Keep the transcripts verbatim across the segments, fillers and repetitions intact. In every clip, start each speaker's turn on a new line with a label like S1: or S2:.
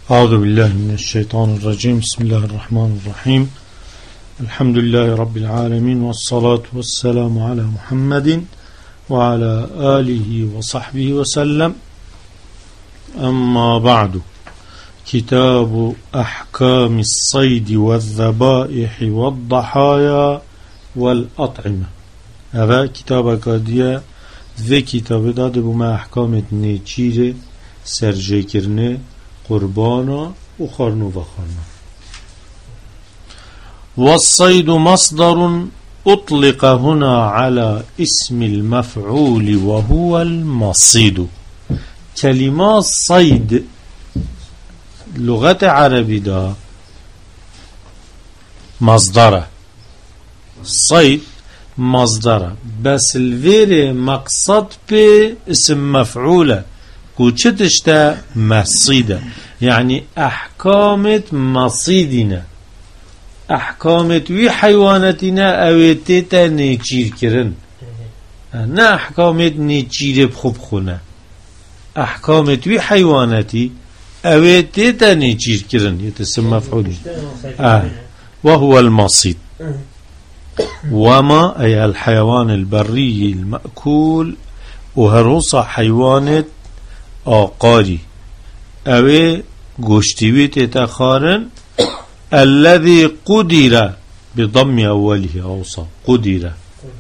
S1: أعوذ بالله من الشيطان الرجيم. بسم الله الرحمن الرحيم. الحمد لله رب العالمين، والصلاة والسلام على محمد وعلى آله وصحبه وسلم. أما بعد، كتاب أحكام الصيد والذبائح والضحايا والأطعمة. هذا كتاب كادية ذي كتاب داد بما أحكام نيجير سرجيكرنه قربانا وخرنو وخرنا. والصيد مصدر أطلق هنا على اسم المفعول وهو المصيد. كلمة صيد لغة عربية دا مصدر صيد مصدر، بس الفير مقصد باسم مفعولة كوشتشتا مصيدة، يعني أحكامت مصيدنا، أحكامت وي حيواناتنا أويتتا نيجير كرن، نا أحكامت نيجير بخب خونه، أحكامت وي حيواناتي أويتتا نيجير كرن يتسمى مفعول. آه. وهو المصيد. وما أي الحيوان البري المأكول، وهروصة حيوانات آقاري اوه گوشتیوی تتخارن الذي قدر بضم اوله اوصى قدر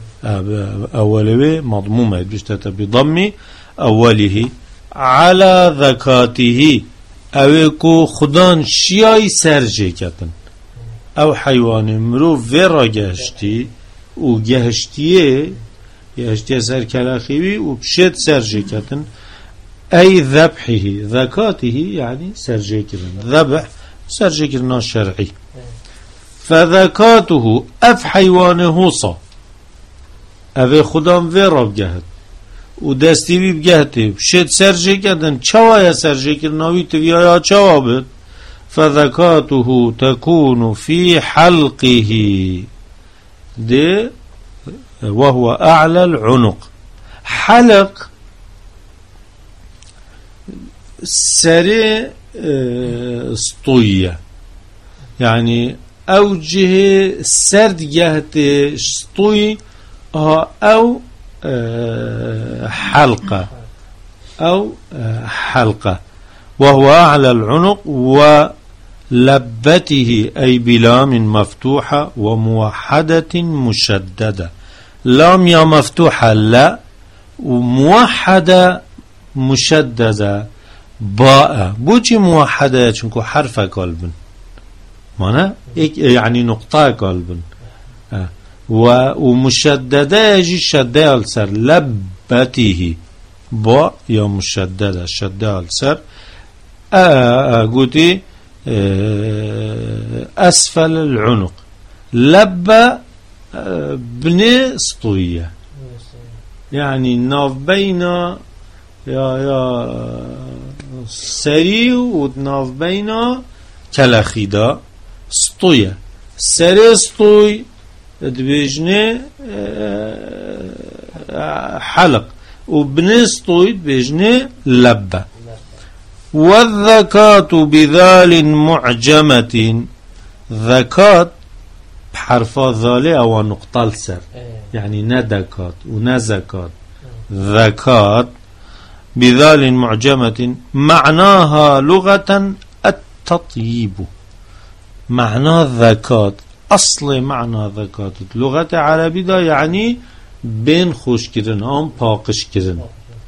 S1: اوله مضمومه بشتت بضم اوله على ذكاته اوه کو خدان شیای سرجه کتن او حیوان مرو ورا گهشتی و گهشتیه گهشتیه سر کلاخیوی و بشت سرجه کتن أي ذبحه ذكاته، يعني سرجيكرن ذبح سرجيكرنا شرعي. فذكاته أف حيوانه صا أف خدام في رب جهد ودستي بي بجهده بشد سرجيكرن چوايا سرجيكرنا ويتويايا چوابد. فذكاته تكون في حلقه ده وهو أعلى العنق. حلق سري سطوية، يعني أوجه سرد جهة سطوي أو حلقة أو حلقة. وهو أعلى العنق ولبته أي بلام مفتوحة وموحدة مشددة. لام يا مفتوحة لا، وموحدة مشددة باء. بوچی موحده چونکو حرف قلبن مانا يعني نقطة قلبن ومشدده يجي شده السر لبته باء يا مشدده شده السر قلتي أسفل العنق. لب بن سطوية، يعني ناف بين يا يا سري وناف بينا كلاخيدا سطوية. سري سطوي دبيجني حلق، وبن سطوي دبيجني لبة. والذكاة بذال معجمة، ذكاة بحرف ذالي أو نقطة السر، يعني ندكات ونزكات. ذكاة بذال معجمة معناها لغة التطيب. معنى ذكاة أصل معنى ذكاة لغة عربية دا يعني بين خوش كرن أم باقش كرن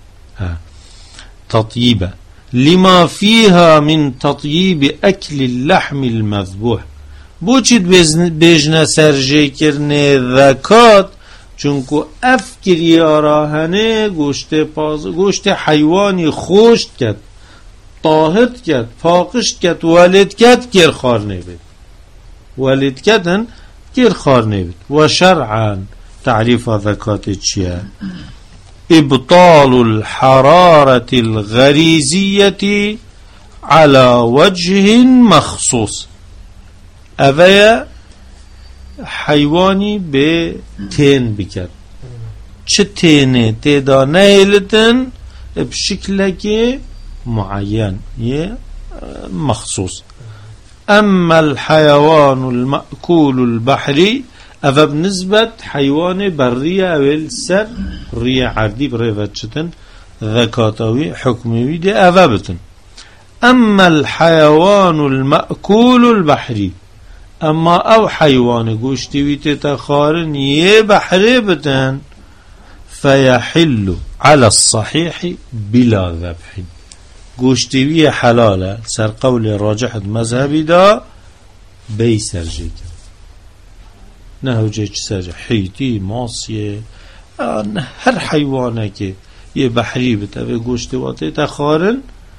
S1: تطيبة، لما فيها من تطيب أكل اللحم المذبوح. بوچید بجنه سرجه کرنه ذکات چونکو افکری آراهنه گوشت پاز گوشت حیوانی خوشت کد طاهرت کد پاکشت کد ولد کد گر خار نبید ولد کدن گر خار نبید. و شرعا تعریف ذکات چیه؟ ابطال الحرارة الغريزية على وجه مخصوص. اوه حیوانی به تین بکرد، چه تینه تیدا نیلتن بشکل که معین، یه مخصوص. أما الحيوان المأكول البحري أفا بنسبة حيوان برية أو السر رية عردي بريفتشتن ذكاتوي حكمي دي أفا بتن. أما الحيوان المأكول البحري أما أو حيوان قوشتوي تتخارن يه بحري بتن فيحل على الصحيح بلا ذبح. قوشتوي حلالة سر قول راجح مذهبي دا بي سرجيك نهو جيش سرجي حيتي ماصية هر حيوانك يه بحري بتن قوشتواتي تخارن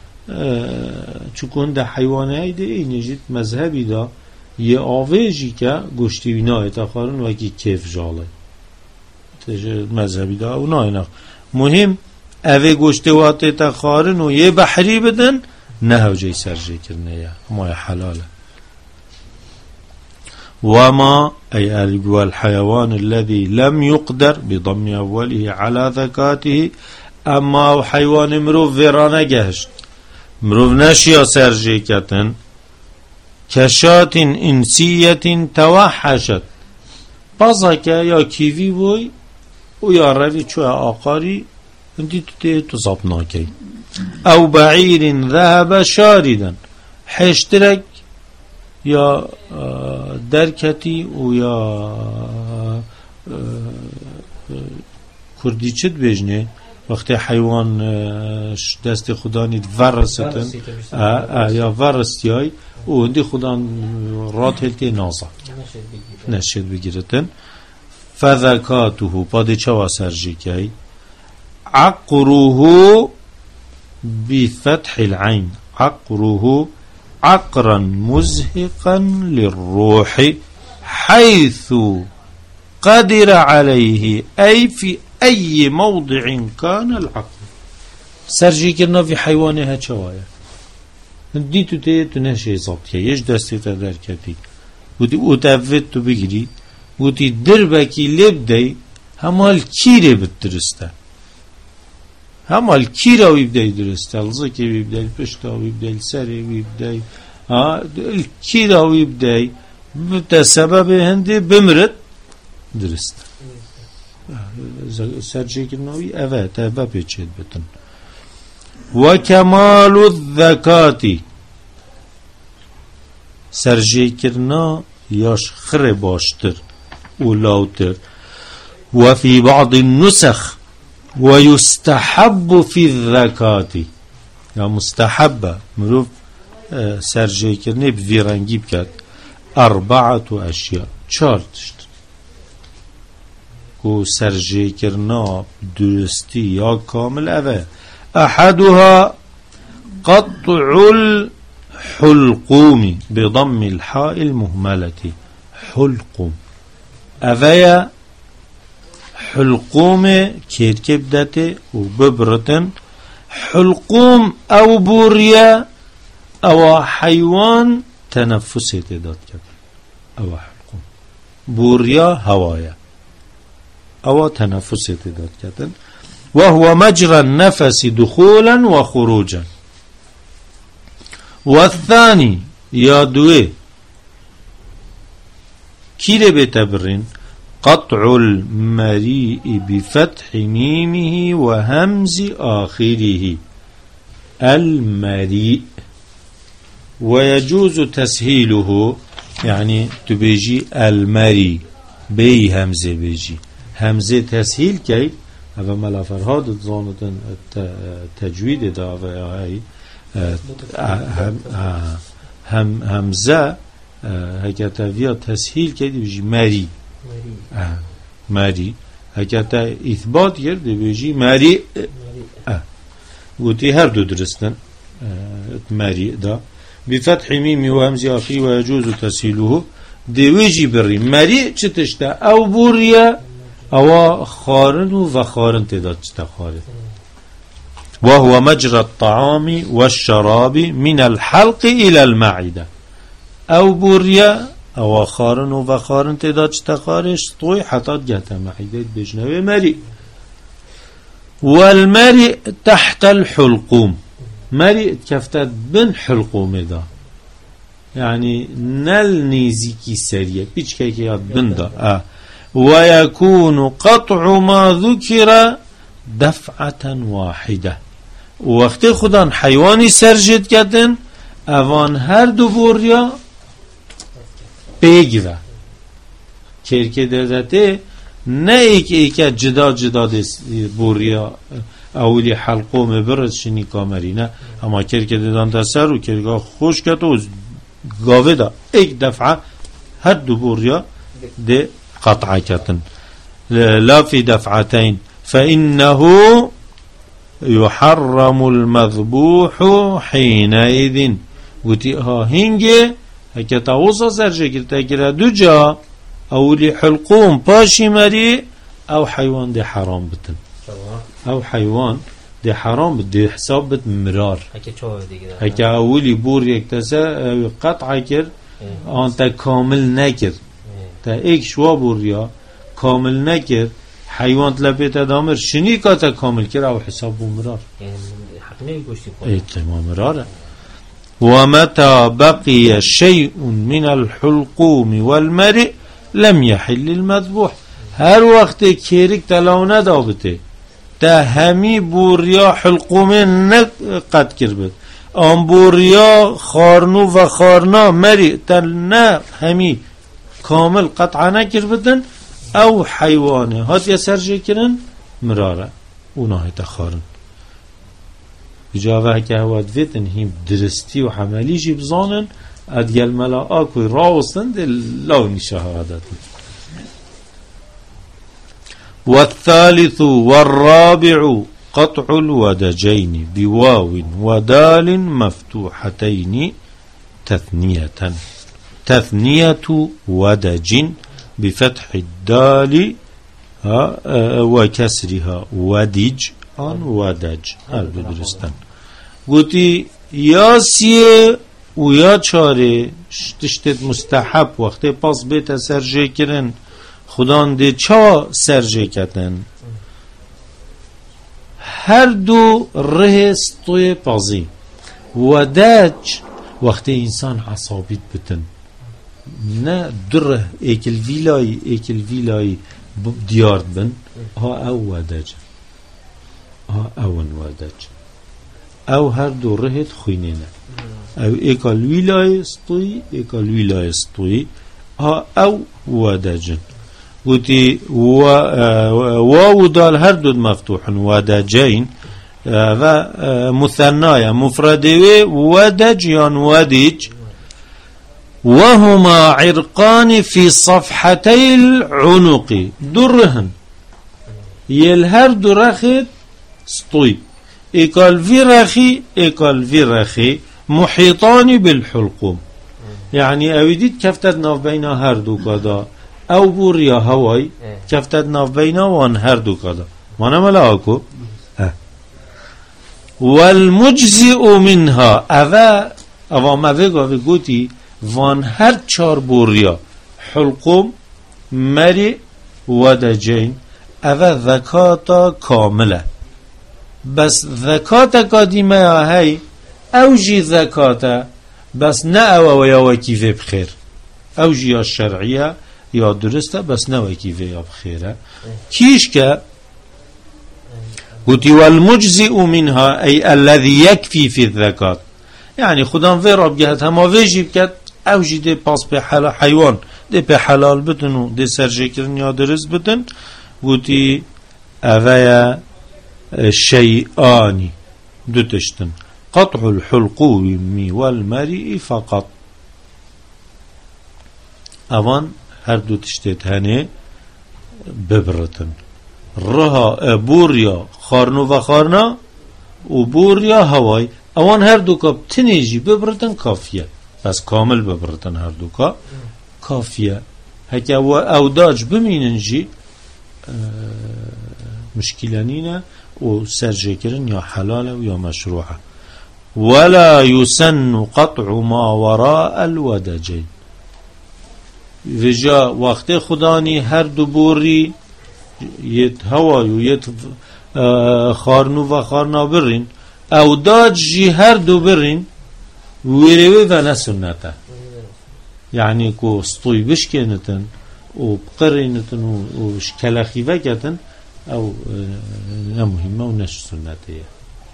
S1: چون ده حیوانه ایده اینه جید مذهبی دا یه آویجی که گوشتی بینای تخارن و که کیف جاله مذهبی دا اونا اینا مهم اوه گوشتی واتی تخارن و یه بحری بدن نه و جای سرجه کرنه یا ما حلاله. وما أي الحيوان الذي لم يقدر بضم أوله على ذكاته أما حيوان مروف ويرانه جهشت مروف نشيا سرجي كتن كشات إنسية توحشت بازاك يا كيفي بوي ويا روي چو آقاري انتي تتيه تصابناكي أو بعير ذهب شاردا حشترك يا دركتي ويا كردي چد بجنه وقتی حیوان دست خدا نید ورستن یا ورستیای او اندی خدا رات هلتی نازا نشید بگیرتن فذکاته پاده چوا سرجی که عقروه بفتح العين عقروه عقرا مزهقا للروح حيث قدر عليه أي في أي موضع كان العقل سرجي كرنا في حيوانها شوايا ديتو تيتو نشي صبتك يش دستي تدار كتي ودي وتفت بجري ودي دربكي لبدي هما الكيري بالدرسته هما الكيرا ويبدأ درسته الزكي ويبدأ البشتا ويبدأ السري ويبدأ ها الكيرا ويبدأ بسبب هندي بمرد درسته سرجي كنوي أفات أفا بيتشد بتن. وكمال الذكاة سرجي كرنا ياش خر باشتر ولاوتر. وفي بعض النسخ ويستحب في الذكاة يا مستحبة مروف سرجي كرنا بفيرانجي بكات أربعة أشياء شارتشت و سرجي كرنا درستي يا كامل أفا أحدها قطع الحلقوم بضم الحاء المهملة حلقوم أفايا حلقوم كيركب داتي وببرتن حلقوم أو بوريا أو حيوان تنفسي تدات كده أو حلقوم بوريا هوايا أو تنفس تدات كتن وهو مجرى النفس دخولا وخروجا. والثاني يادوي كيري بتبرين قطع المريء بفتح ميمه وهمز آخره المريء ويجوز تسهيله يعني تبيجي المري بي همزة بيجي همزه تسهیل کی اما ملافرها دزانتن تجوید دا و هی هم هم همزه هکتا ویا تسهیل کی بیجی مری مری هکتا اثبات کرد بیجی مری گویی هر دو درستن مری دا بفتح میم و همزه آخری و يجوز تسهیله دیویجی بری مری چتشتا او بوریا أو خارن وخارن تدات تخارن وهو مجرى الطعام والشراب من الحلق إلى المعدة أو بوريا أو خارن وخارن تدات تخارش طوي حتى جهة معدة بجنوي مريء والمريء تحت الحلقوم مری کفتت بن حلقوم دا يعني نل نيزيكي سريع بيش كيكيات بندا آه. ويكون قطع ما ذكر دفعة واحدة وقت خدان حيواني سرجت كدن اوان هر دو بوريا بيگوه كيركي دادته نه ایک ایک جدا جدا بوريا اولی حلقوم برد شنی کامری نه اما كيركي دادان تسر و كيركي خوش كتو گاوه دا ایک دفعه هر دو بوريا ده قطعه كتن لا في دفعتين فإنه يحرم المذبوح حينئذ قلتي ها هنگه هكا تاوصا سرجه كرتا كرا دو جا اولي حلقوم باشي مري او حيوان دي حرام بتن او حيوان دي حرام بده حساب بت مرار هكا اولي بور يكتسا قطعه كر انت كامل نكر تا ایک شوا بوریا کامل نکر حیوان تلپیت دامر شنی کاتا کامل کر او حساب مرار ایت مراره ومتى بقي شيء من الحلقوم والمرء لم يحل المذبوح هر وقت كيرك تلاونه دابته تا همي بوريا حلقوم نقد كربت ام بوريا خارنو و خارنا مرء تلنا همي كامل قطعا نكربتن او حيوانه هات يسرجي كرن مراره اونها تخارن بجاوه که هواد ویتن هم درستی و حملیجی بزانن ادگل ملاعاکوی راوستن دل لونی شهادتن والثالث والرابع قطع الودجين بواو ودال مفتوحتين تثنية تثنية ودج بفتح الدال وكسرها ودج آن ودج هر دو درستن گوتی یا سیه و یا چاره تشتت مستحب وقتی پاس بیت سرجه کرن خدان ده چا سرجه کتن هر دو ره ستوی پازی ودج وقتی انسان عصابیت بتن نه دره ایکل ویلای ایکل ویلای دیارد بن ها او ودج ها اون ودج او هر دو رهت خوینینه او ایکال ویلای استوی ایکال ویلای استوی ها او ودجن قلتي واو دال هر دو مفتوح ودجين و مثنايا مفرده ودج يان ودج وهما عرقان في صفحتي العنق درهن يلهر درخت سطوي ايكال في رخي ايكال في رخي محيطان بالحلقوم يعني اويديت كفتت ناف بين هر دو قدا او بوريا هواي كفتت ناف بين وان هر دو قدا وانا ملاكو اه. والمجزئ منها اوه اوه موه گوتی وان هر چار بوريا حلقوم مري ودجين اوه ذكاتا كامله بس ذكاتا قديمه هاي اوجي ذكاتا بس نه او و یا وکیفه بخیر اوجی یا شرعیه یا درسته بس نه وکیفه یا بخیره کیش که قلت والمجزئ منها ای الذي يكفي في الذكات يعني خدان في رب جهت هما ویجیب کد اوجی ده پاس به حلال حیوان ده به حلال بتن و ده سرجه کرن یا درست بتن قلت اوه شیئانی دو تشتن قطع الحلقوم والمرء فقط اوان هر دو تشتت هنه ببرتن رها بوریا خارنو و خارنا و بوریا هوای اوان هر دو کاب تنیجی ببرتن کافیه بس کامل ببرتن هر دو کا کافیه هکه و اوداج بمیننجی مشکلانینه و سرجه کرن یا حلاله و یا مشروعه ولا يسن قطع ما وراء الودجين وجا وقت خدانی هر دو بوری یت هوای و یت خارنو و خارنا برین او داد جي هر دو برين ويروي فانا سنته يعني كو سطوي بشكنتن وبقرينتن وشكلاخي فكتن او مهمة ونش سنته.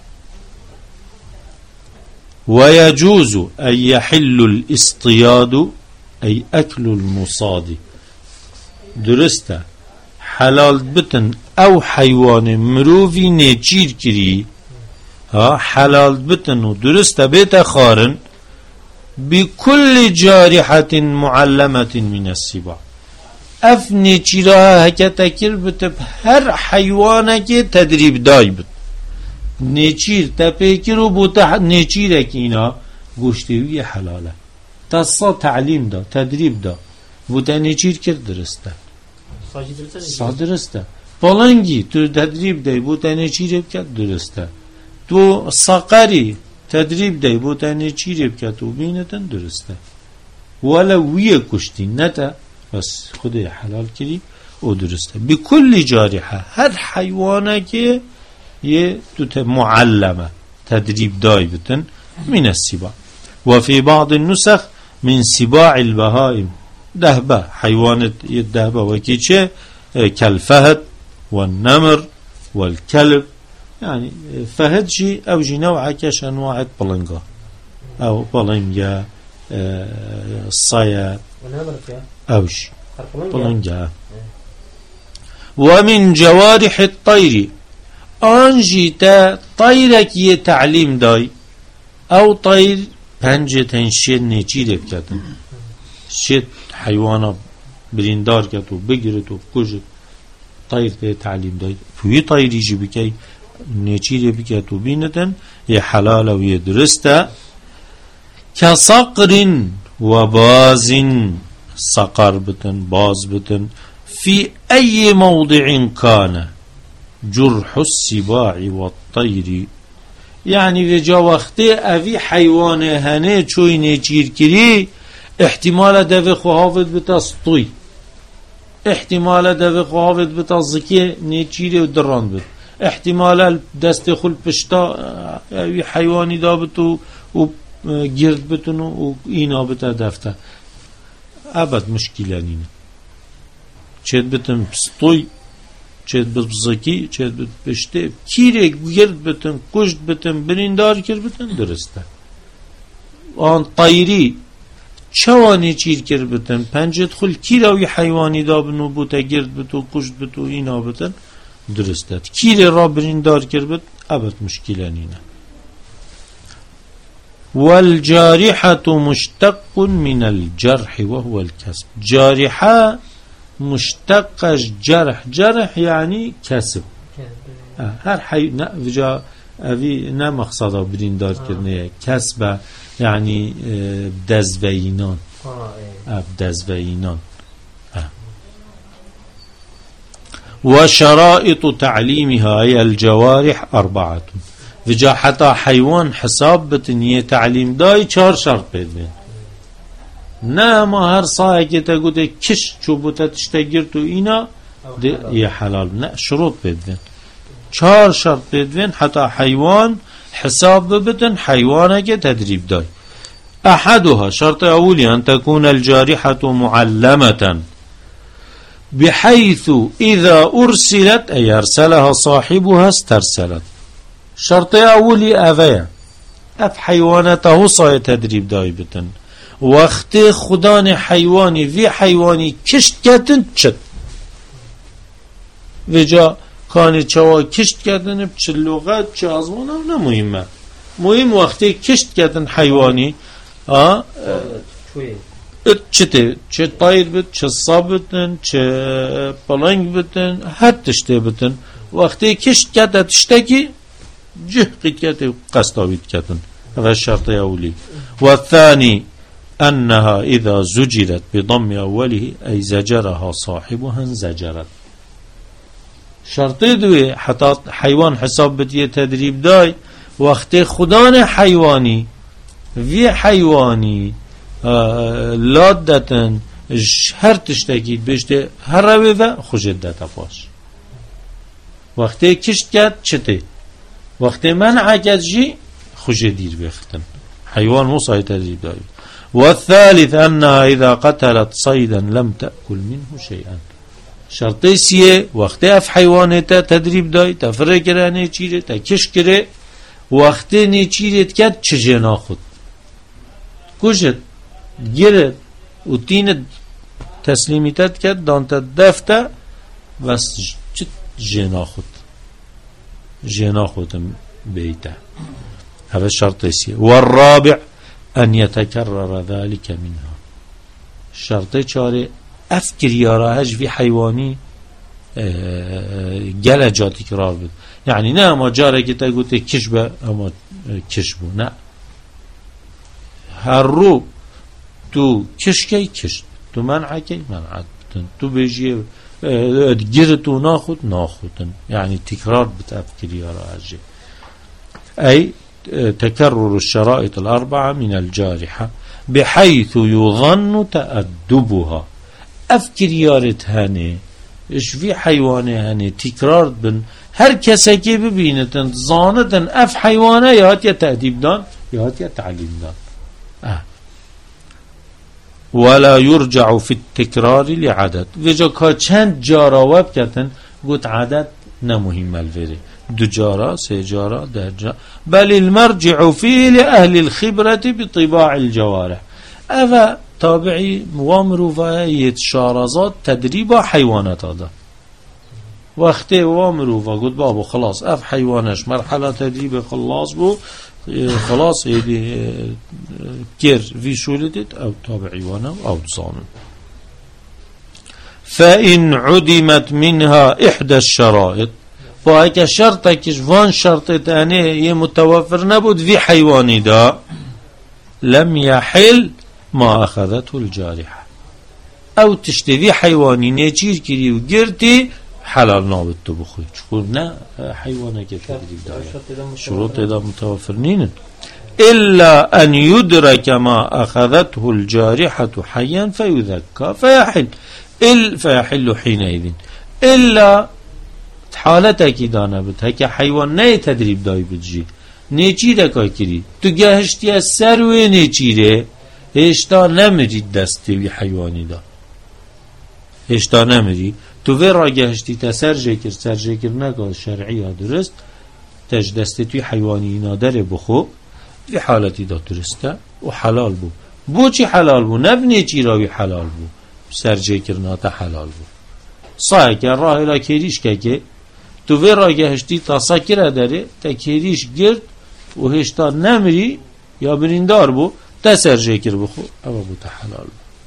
S1: ويجوز أن يحل الاصطياد أي أكل المصاد درسته حلال بتن أو حيوان مروفي نيچير كري ها حلال بتن ودرسته بيت خارن بكل جارحة معلمة من السباع اف نيچيرها هكا كر بتب هر حيوانك تدريب داي بت نيچير تفكروا بوتا نيچير كينا گوشتوي حلاله تصا تعليم دا تدريب دا بوتا نيچير كر درسته صادرسته بلنگي تو تدريب داي بوتا نيچير كر درسته تو صقري تدريب داي بوتا نيچير كر تو بينتن درسته ولا ويه كشتي نتا بس خدي حلال كري او درسته بكل جارحه هر حيوانك يه توت معلمة تدريب دايبتن من السباع. وفي بعض النسخ من سباع البهائم دهبة حيوانات يدهبة وكيشه كالفهد والنمر والكلب يعني فهد شي او جي نوعه كش انواع بلنجا او بلنجا الصيا اوش بلنجا. ومن جوارح الطير آنجي تا طيرك يتعليم داي او طير پنجه تنشير نيچير بكتن شيت حيوانا بريندار كتو بگرتو بكجت طير تا تعليم داي فوي طير يجي بكي نيچير بكتو بينتن يحلال ويدرستا كصقر وباز صقر بتن باز بتن في اي موضع كان جرح السباع والطير يعني في جا وقته اوی حيوان هنه چوی نيچير كري احتمال دوی خوافت بتا سطوي احتمال دوی خوافت بتا زكي نيچير و دران بت احتمال دست خل پشتا اوی حيواني دا بتو و گرد بتونو و اینا بتا دفته ابد مشكلة نينه چهد بتن سطوي چهد بزکی چهد بشته کیره گرد بتن کشت بتن بریندار کر بتن درسته. آن طیری چوانی چیر کر بتن پنجت خل کیره وی حیوانی دا بنو بوتا گرد بتو کشت بتو اینا بتن درسته. کیره را بریندار کر بت ابد مشکله نینه. والجارحة مشتق من الجرح وهو الكسب. جارحة مشتقش جرح جرح يعني كسب هر حي نفجا أبي نمقصدا بريندار كرنيه كسب يعني بدزبينان بدزبينان. وشرائط تعليمها هي الجوارح أربعة فجا حتى حيوان حساب بتنيه تعليم داي چهار شرط بيدين نه ما هر ساعه که تا گوته کش چوبوتا تشتگیر تو اینا یه حلال نه شروط بدون چهار شرط بدون حتی حیوان حساب ببتن حیوانه که تدریب دای. احدها شرط اولی ان تكون الجارحة معلمة بحيث اذا ارسلت ای ارسلها صاحبها استرسلت. شرط اولی اوه اف حیوانته صای تدریب دای بتن وقتی خدان حیوانی وی حیوانی کشت کردن چد و جا کانی چوا کشت کردن چه لغت چه آزمان هم نمهمه مهم وقتی کشت کردن حیوانی چه ته چه طایر بید چه صاب بتن چه پلنگ بتن هر تشته بتن وقتی کشت کردن تشته کی جه قید کردن قصداوید کردن و شرط اولی. و الثانی أنها إذا زجرت بضم أوله أي زجرها صاحبها زجرت. شرطي دوي حتى حيوان حساب بديه تدريب داي وقت خدان حيواني في حيواني لادتن هر تشتكيد بشته هر روي و خوشدتا باش وقت کشت کرد چته وقت منع كتجي خش دير بيختن حيوان مو صاي تدريب دايب. والثالث أنها إذا قتلت صيدا لم تأكل منه شيئا. شرطي سيه وقت اف حيوانتا تدريب داي تفرق راني چيره تكش كره وقت ني چيره كد چجه ناخد كوشت گرد و تين تسليميتت كد دانت دفته بس چت جناخد جناخد بيته هذا الشرط سيه. والرابع أن يتكرر ذلك منها. الشرط چاره افكر ياراهج في حيواني جل جا تكرار بد يعني نه اما جاره که تا گوته کش به اما کش بو نه هر رو تو کش کی کش تو منع کی منعت بتن تو بيجي گرتو ناخد ناخدن يعني تكرار بتأفكر ياراهج. أي تكرر الشرائط الأربعة من الجارحة بحيث يظن تأدبها. افكر يارت هاني اش في حيوانه هاني تكرار بن هر كسا كي ببينتن ظانتن اف حيوانه يهات يا تأديب دان يهات يا تعليم دان اه. ولا يرجع في التكرار لعدد وجا كا چند جارا وب كتن قلت عدد نمهم الفري دو جارا سي جارا ده جارا بل المرجع فيه لأهل الخبرة بطباع الجوارح. افا تابعي وامرو فايت شارزات تدريب حيوانات هذا وقت وامرو فقلت بابا خلاص اف حيوانش مرحلة تدريب خلاص بو خلاص يدي كير في شولدت او تابعي وانا او تصانن. فإن عدمت منها إحدى الشرائط فهيك شرطك وان شرطت أنه متوفر نبود في حيواني دا لم يحل ما أخذته الجارحة أو تشتري حيواني نيجير كري وقرتي حلال نابد تبخي تقول نا حيوانك تدريب دايا شروط إذا متوفرنين إلا أن يدرك ما أخذته الجارحة حيا فيذكى فيحل إل فيحل حينئذ إلا حالتك دانا بد هكا حيوان ناي تدريب داي بتجي نيجيره كاكري تو گهشتي السر و نيجيره هشتا نمری دستی وی حیوانی دا هشتا نمری تو وی را گهشتی تا سرجه کر سرجه کر نگاه شرعی ها درست تج دستی توی حیوانی نادر بخو وی حالتی دا درسته و حلال بو بو چی حلال بو نبنی چی راوی حلال بو سرجه کر ناتا حلال بو صحیح که راه الى کریش که که تو وی را گهشتی تا سکره داره تا کریش گرد و هشتا نمری یا بریندار بو تسر جيكر بخو أو أبو تحلال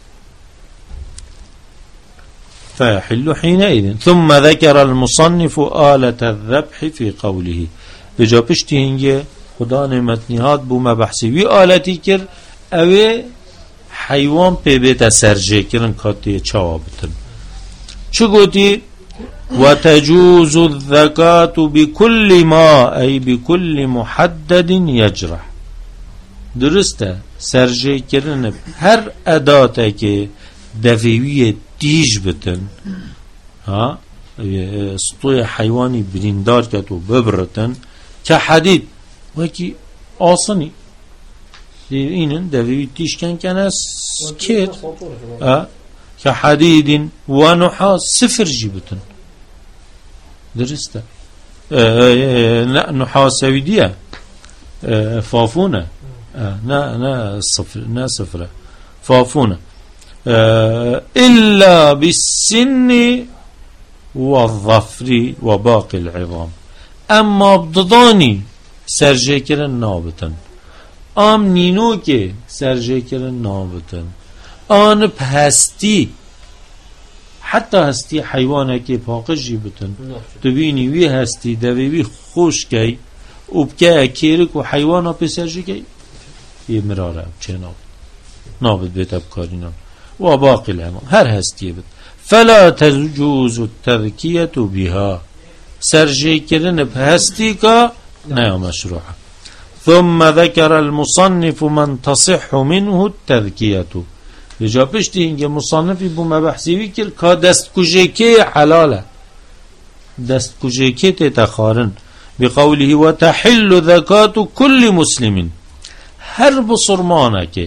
S1: فيحل حينئذ. ثم ذكر المصنف آلة الذبح في قوله بجابشتي هنجي خدا نمتنهات بو ما بحثي وي آلتي كر أو حيوان بي بيت سر جيكرن كاتي چوابتن چو قوتي وتجوز الذكاة بكل ما أي بكل محدد يجرح درسته سرجه کردن هر اداته که دفعوی تیج بتن ها سطوی حیوانی بریندار که تو ببرتن که حدید وکی آسانی اینن دفعوی تیج کن کنه کرد که حدید و نحاس صفر جی بتن درسته نحاس ویدیه فافونه آه نا نا صفر نا صفرة فافونة آه إلا بالسن والظفر وباقي العظام. أما بضداني سرجيكرن نابتن ام نينو كي سرجيكرن نابتن آن بهستي حتى هستي حيوانه كي باقجي بتن تبيني وي هستي دوي خوش كي وبكا كيرك وحيوانه بسرجي كي مراره چه نابد نابد بيت ابكارينا وباقي العظام هر هستي بد فلا تجوز التذكية بها سرجي كرن بهستي كا نيا مشروعة. ثم ذكر المصنف من تصح منه التذكية لجابشتي هنگه مصنفي بما بحثي وكر كا دست كجيكي حلاله دست كجيكي تتخارن بقوله وتحل ذكاة كل مسلم هر بصرمانك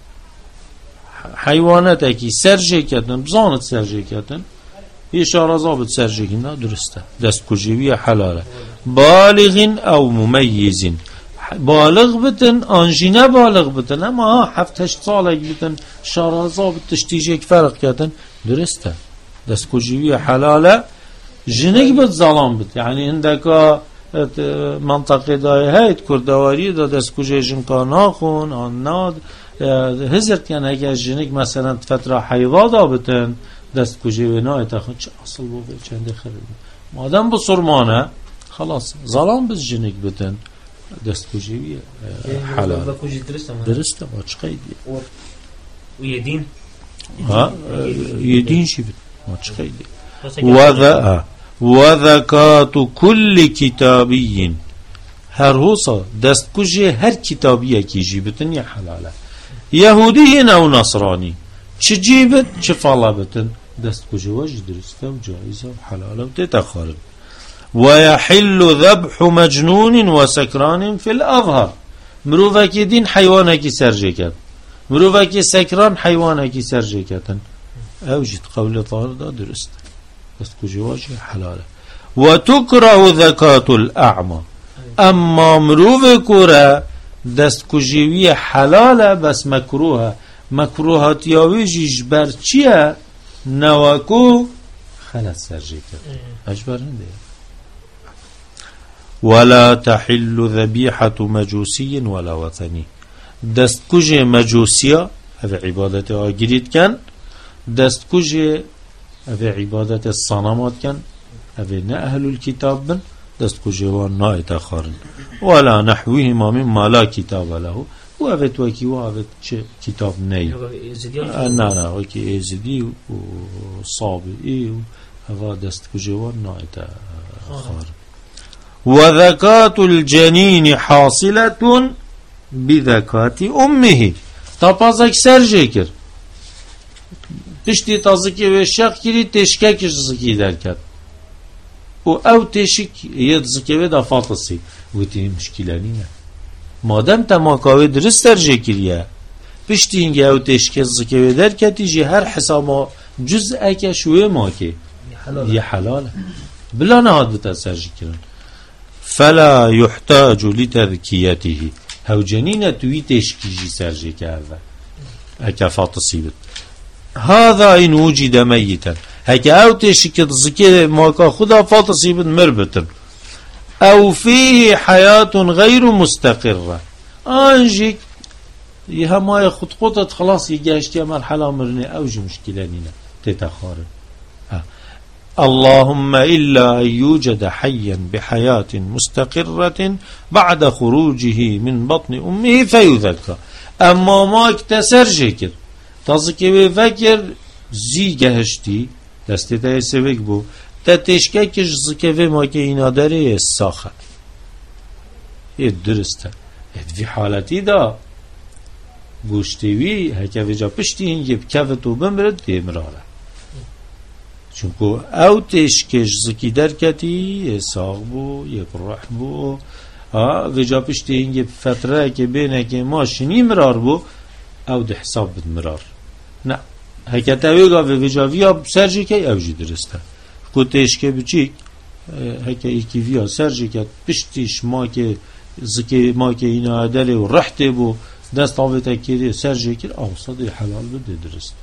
S1: حيواناتك سرجكتن بزانت سرجكتن إشارة ضابط سرجكنا درسته دست كجيوية حلالة بالغ أو مميز بالغ بتن أنجينا بالغ بتن أما حفتش صالك بتن إشارة ضابط تشتيجيك فرق كتن درسته دست كجيوية حلالة جنك بت ظلام بت يعني عندك منطقة داي هاي كردواري دا دست كجي جنكا ناخون آناد هزرت يعني اگر جنك مثلا فترة حيضا دا بتن دست كجي وناي تاخون چه اصل بو بي چنده خرد مادم بصرمانه خلاص ظلام بس جنك بتن دست كجي حلال درسته ما چه قيدي
S2: ويدين
S1: ها يدين شي بت ما چه قيدي وذا وذكاة كل كتابي هر هوصا دست كجي هر كتابية كي جيبتن يا حلالة يهودي أو نصراني چه جيبت چه فالبتن دست كجي وجه درسته وجائزة وحلالة وتتخارب ويحل ذبح مجنون وسكران في الأظهر مروفك دين حيوانك سرجكت مروفك سكران حيوانك سرجكت أوجد قول طار دا درسته دست كجي وجه حلالة وتكره ذكاة الأعمى أما مروف كورا دست كجيوية حلالة بس مكروها مكروهات ياويجي جبر چيه نواكو خلت سرجيكا أجبر هنده ولا تحل ذبيحة مجوسي ولا وثني دست كجي مجوسية هذا عبادة آجريت كان دست كجي هذا عبادة الصنامات كان هذا أهل الكتاب بن دست كجيوان نايت خارن ولا نحوهما مما لا كتاب له وأفت وكي وأفت كتاب ني أنا أنا وكي إزدي وصابئي هذا دست كجيوان نايت خارن وذكاة الجنين حاصلة بذكاة أمه تابازك سرجكر تشتي تازكي وشاق كري تشكاكش زكي دركت و او تشك يد زكي ودا فاطسي وتي مشكلة نينا مادام تماكاوي درست سرجكريا پشتی اینگه او تشکیز زکی درکت یه هر حساب جزء که شوی ما که یه حلاله بلا نهاد بتسرج کرن فلا يحتاج لتذكيته هو جنينة توي تشكيجي سرجي كهذا هكا فاتصيبت هذا إن وجد ميتا هكا أو تشكي زكي ماكا خدا فاتصيبت مربتا أو فيه حياة غير مستقرة أنجيك يها ما يخط قطت خلاص يجاشتي مرحلة مرنة أوجي مشكلة لنا تتخارب اللهم إلا أن يوجد حيا بحياة مستقرة بعد خروجه من بطن أمه فيذكى أما ما اكتسر جكر تذكي فكر زي جهشتي دستي سبك بو تتشككش زكي ما كينا داري الساخة يدرسته في حالتي دا گوشتوی هکه ویجا پشتی اینگه بکفتو بمرد دیمراره چونکو او تشکش زکی درکتی ساق بو یک روح بو ویجا پشتی اینگه فتره که بینه که ماشینی مرار بو او ده حساب بد مرار نه هکه تاویگا ویجا ویا سرجی که او جی درسته کو تشکه بچیک هکه ایکی ویا سرجی که پشتیش ما که زکی ما که اینا عدله و رحته بو دست آویتا کری سرجی کر اوصد حلال بده درست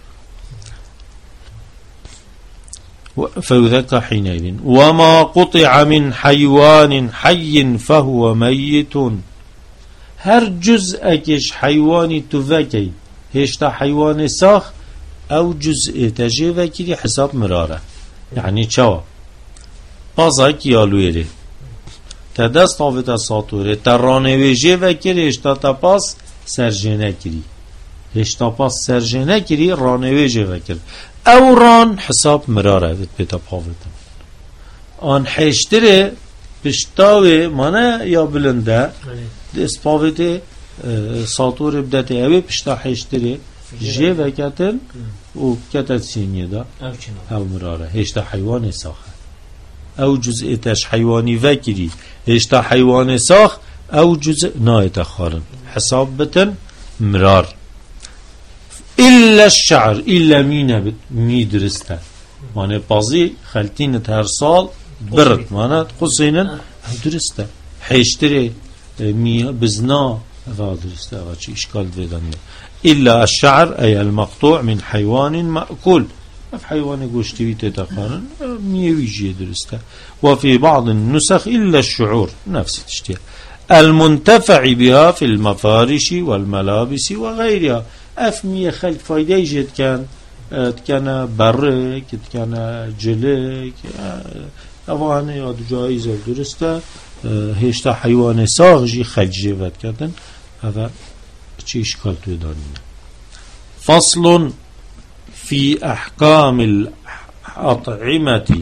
S1: فيذكى حينئذ وما قطع من حيوان حي فهو ميت هر جزء كش حيواني تذكي هشتا حيوان ساخ او جزء تجيبه كري حساب مراره يعني چوا بازاك يالويري تدست آویتا ساتوره ترانویجه و کری اشتا تا پاس سرجنه کری اشتا پاس سرجنه کری رانویجه و کری او ران حساب مراره وید بیتا پاویتا آن حشتره پشتاوی مانه یا بلنده دست پاویتا ساتوره بدته اوی پشتا حشتره جه و کتن و کتت سینیه دا او مراره اشتا حیوان ساخه او جزء تش حيواني فكري هشتا حيوان ساخ او جزء نايت خارن حساب بتن مرار إلا الشعر إلا مين بت مي درسته معنى بازي خلتين هر سال برد معنى قصينا درسته حيشتري مي بزنا هذا درسته هذا شيء إشكال ذي إلا الشعر أي المقطوع من حيوان مأكول في حيوان قوشتي تتقارن ميويجي درسته وفي بعض النسخ إلا الشعور نفس الشيء المنتفع بها في المفارش والملابس وغيرها أفمية خلق فايدة يجد كان كان برك كان جلك أوانه ياد جائزة درسته هشتا حيوان ساغجي خلق جيوت كدن هذا شيء إشكال تدانين فصل في أحكام الأطعمة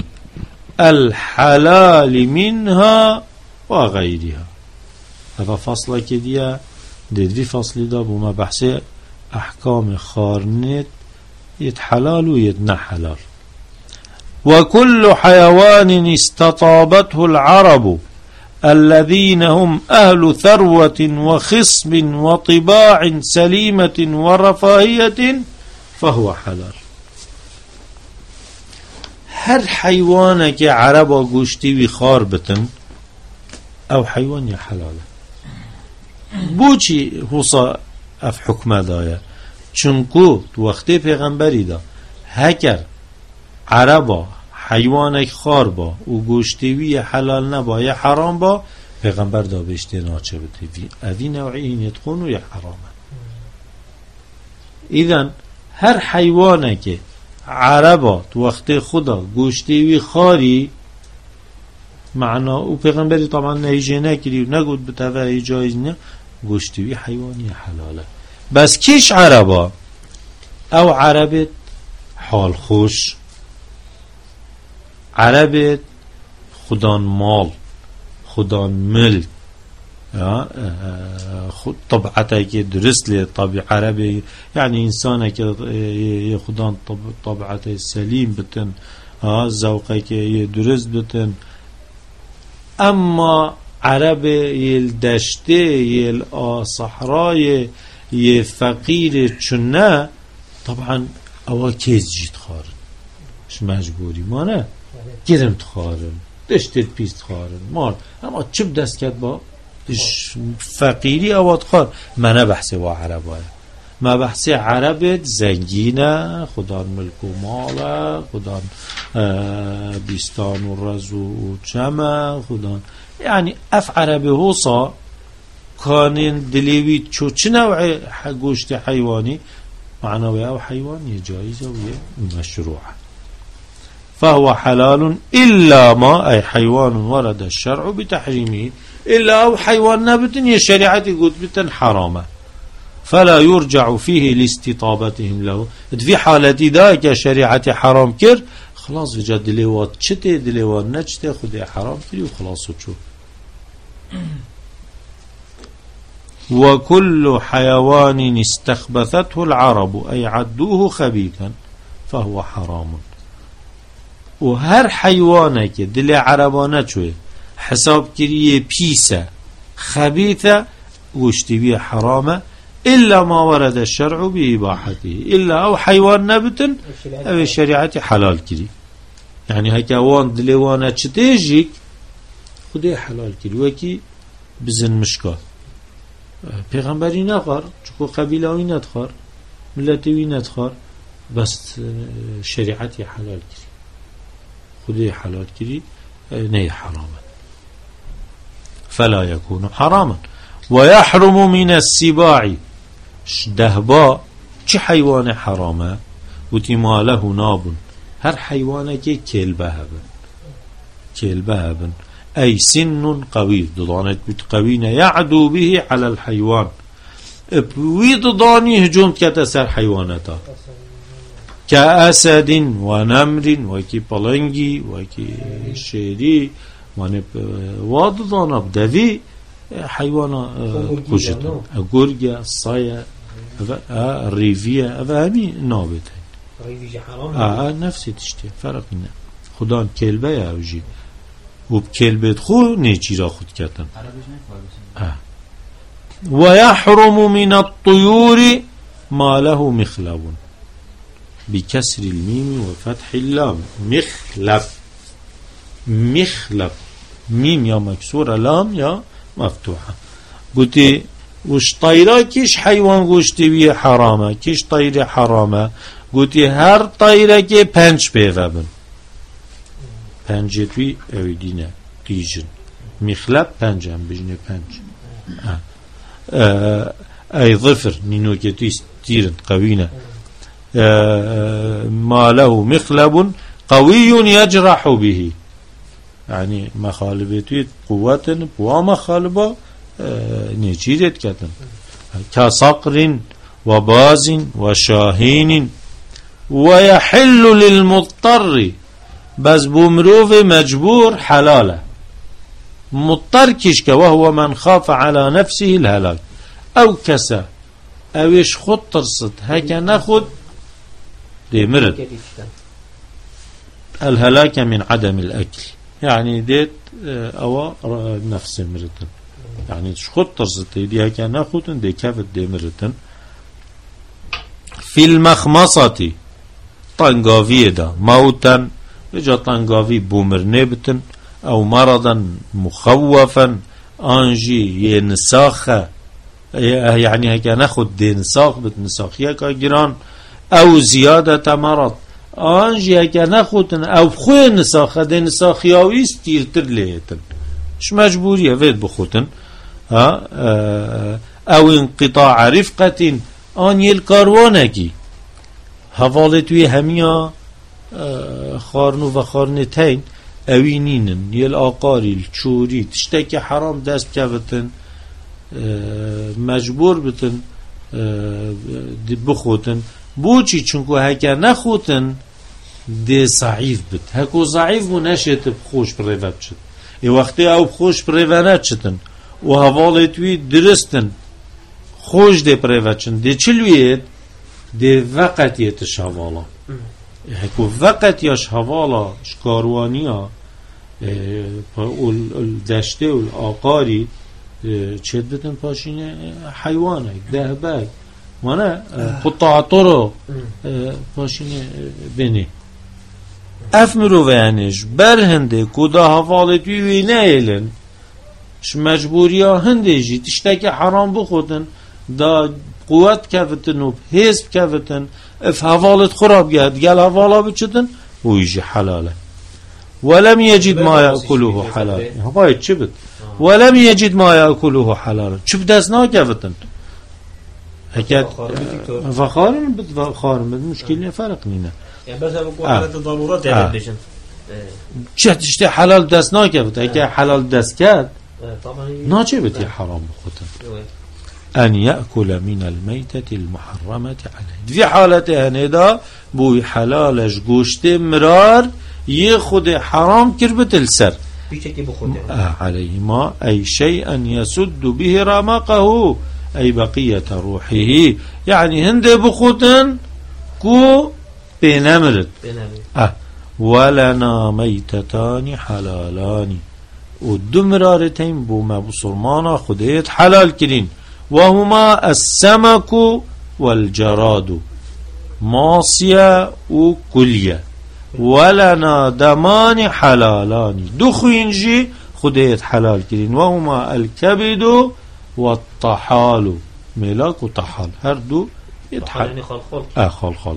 S1: الحلال منها وغيرها هذا فصل كديا دي فصل ده بما بحثي أحكام خارنت يتحلال ويتنحلال وكل حيوان استطابته العرب الذين هم أهل ثروة وخصب وطباع سليمة ورفاهية فهو حلال هر حيوانك عربا قوشتي بخار بتن او حيوان حلال بوچی حوصا اف حکمه دایا چونکو وقتی پیغمبری دا هکر عربا حیوانک خار با و گوشتیوی حلال نبا یا حرام با پیغمبر دا بشتی ناچه بتیوی اوی نوعی این یتخون و یا حرامه ایذن هر حیوانک عربا وقتی خدا گوشتیوی خاری معنا و پیغمبری طبعا نهیجه نکری و نگود بتوه جایز نه گوشتوی حیوانی حلاله بس کیش عربا او عربت حال خوش عربت خدان مال خدان ملک خود طبعته که درست لی طبع عربی یعنی انسانه که خدان طبعته سلیم بتن زوقه که درست بتن اما عرب یل دشته یل صحرای یه فقیر چونه طبعا اوا کیز جید خارن مش مجبوری ما نه گرم تخارن دشتت پیست خارن مال اما چه دست کرد با فقیری اواد خار منه بحث با عربای ما بحث عربت زنگینه خدان ملک و ماله خدان بیستان و رز و جمع خدان يعني اف عربي هوصا كان دليوي چو چه نوع گوشت حيواني معنوي او حيواني جائزة ومشروعة فهو حلال إلا ما أي حيوان ورد الشرع بتحريمه إلا أو حيوان نبتن يشريعة قد بتن حرامة فلا يرجع فيه لاستطابتهم له في حالة ذاك شريعة حرام كر خلاص وجا دليوات چته دليوات نچته خدای حرام کری و خلاص وچو وكل حيوان استخبثته العرب أي عدوه خبيثا فهو حرام وهر حيوانك دل عربانه شوي حساب كريه بيسا خبيثة واشتبيه حرامة إلا ما ورد الشرع بإباحته إلا أو حيوان نبتن أو الشريعة حلال كري يعني هكا وان دلوانا چتيجيك خده حلال كري وكي بزن مشكات پیغمبری نخوار چکو قبیله‌ای ندخوار ملتوی ندخوار بس شریعتی حلال کری خودی حلال کری نه حراما فلا يكون حراما ويحرم من السباع دهبا چه حیوان حرامه وتی ماله ناب هر حیوانه که کلبه هبن کلبه هبن أي سن قوي ضدانت بتقوين يعدو به على الحيوان بوي ضداني هجوم كتسر حيواناتا كأسد ونمر وكي بلنجي وكي شيري وضدانا بدوي حيوانا قجتا أقورجا الصايا الريفية أفهمي نابتين
S2: ريفية حرام
S1: آه نفسي تشتي فرقنا خدان كلبة يا وجي و بکل بید خو نیچی را خود کتن و یحرم من الطیور ما له مخلب بكسر الميم وفتح اللام مخلب مخلب ميم يا مكسورة لام يا مفتوحة قلت وش طيرة كيش حيوان قوشتي بيه حرامة كيش طيرة حرامة قلت هر طيرة كي پنج بيفابن پنجتوي اويدينا تيجن مخلب پنج هم بجنه پنج اه. اه. اي ظفر نينو كتوي ستيرن قوينة اه. ما له مخلب قوي يجرح به يعني مخالبتوي قوة بوا مخالبة اه. نيجيرت كتن كصقر وباز وشاهين ويحل للمضطر بس بمروف مجبور حلاله مضطر كشك وهو من خاف على نفسه الهلاك او كسا اوش خد ترصد هكا ناخد دي مرد الهلاك من عدم الاكل يعني ديت او نفس مرد يعني خد ترصد دي هكا ناخد دي كافت دي مرد في المخمصة طنقافية دا موتا رجا طنقافي بومرنه بتن او مرضا مخوفا انجي ينساخة يعني هكا ناخد دي نساخ بتنساخية كاجران او زيادة مرض انجي هكا ناخد او بخوي نساخة دي نساخياوي ستيرتر ليتن مش مجبورية فيد بخوتن او انقطاع رفقة آنی الکاروانگی حوالتوی همیا خارنو و خارنتین اوینینن یل آقاری چوری تشتکی حرام دست بکوتن مجبور بتن بخوتن بوچی چونکو هکا نخوتن ده ضعیف بت هکو ضعیف بو نشت بخوش پریوت شد ای وقتی او بخوش پریوت شدن و حوالتوی درستن خوش ده پریوچن ده چلویت ده وقتیت شوالا هکو وقتیش حوالا شکاروانیا دشته و آقاری چید بتن پاشین حیوانک ده بک وانا قطعاتو رو پاشین بینی افمرو وینش بر هنده کدا حوالتوی وی نیلن ش مجبوریا هنده جی تشتاک حرام بخودن دا قوت كفتن و حزب كفتن اف حوالت خراب جهد قال حوالا بچدن ويجي حلاله ولم يجد ما يأكله حلالا هواي چبت ولم يجد ما يأكله حلالا چب دست نا كفتن هكذا فخارن بد فخارن بد مشكلة فرق نينا
S2: يعني بس بكون حالة الضرورات يعني بيشن
S1: چه تشتي حلال دست نا كفت هكذا حلال دست كد نا چبت يا حرام بخوتن أن يأكل من الميتة المحرمة عليه في حالة هندا بوي حلالش گوشت مرار يخد حرام كربت السر آه عليه ما أي شيئا يسد به رمقه أي بقية روحه يعني هند بخوتن كو بنمرد آه ولنا ميتتان حلالان والدمرارتين بوما بصرمانا خديت حلال كرين وهما السمك والجراد ماصية وكلية ولنا دمان حلالان دخينجي خديت حلال كرين وهما الكبد والطحال ملاك وطحال هردو يتحل آه خال خال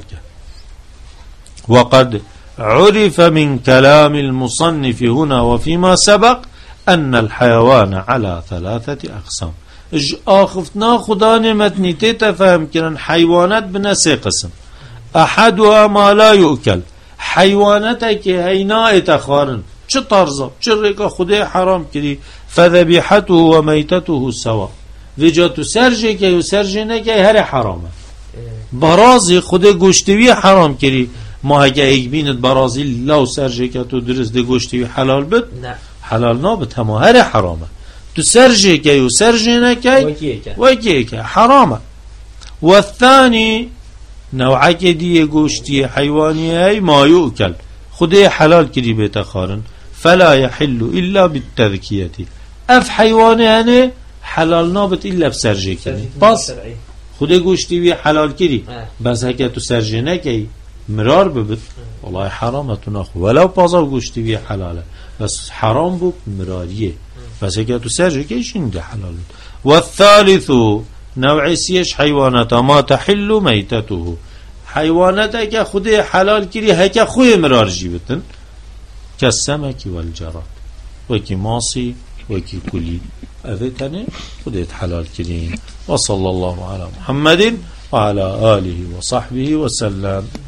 S1: وقد عرف من كلام المصنف هنا وفيما سبق أن الحيوان على ثلاثة أقسام اج آخفتنا خدا نمتني تتفهم كرن حيوانات بنسي قسم أحدها ما لا يؤكل حيواناتك هينا اتخارن چه طرزا چه ريكا خدا حرام كري فذبيحته وميتته سوا وجاتو سرجي كي وسرجي نكي هر حرامه برازي خدا گوشتوي حرام كري ما هكا ايك بينت برازي لو سرجي كتو درس دي گوشتوي حلال بد حلال نابت هما هر حرامه تو سرجي كي وسرجي نكي وكيكا حرامه والثاني نوعك دي گوشتي حيواني هاي ما يؤكل خده حلال كري بيتخارن فلا يحل إلا بالتذكية اف حيوان يعني حلال نابت إلا بسرجي كني بس خده گوشتی وی حلال کردی بس هکه تو سرجی نکی مرار ببد والله حرامتو نخو ولو بازا گوشتی وی حلاله بس حرام بود مراریه بس هکه تو سرجی کیش اینده حلاله والثالث نوع سیش حیوانات ما تحل میتته حیوانات هکه خده حلال کردی هکه خوی مرار جیبتن كالسمك والجراد وكي ماصي وكي كلي أذتني خديت حلال كريم وصلى الله على محمد وعلى آله وصحبه وسلم.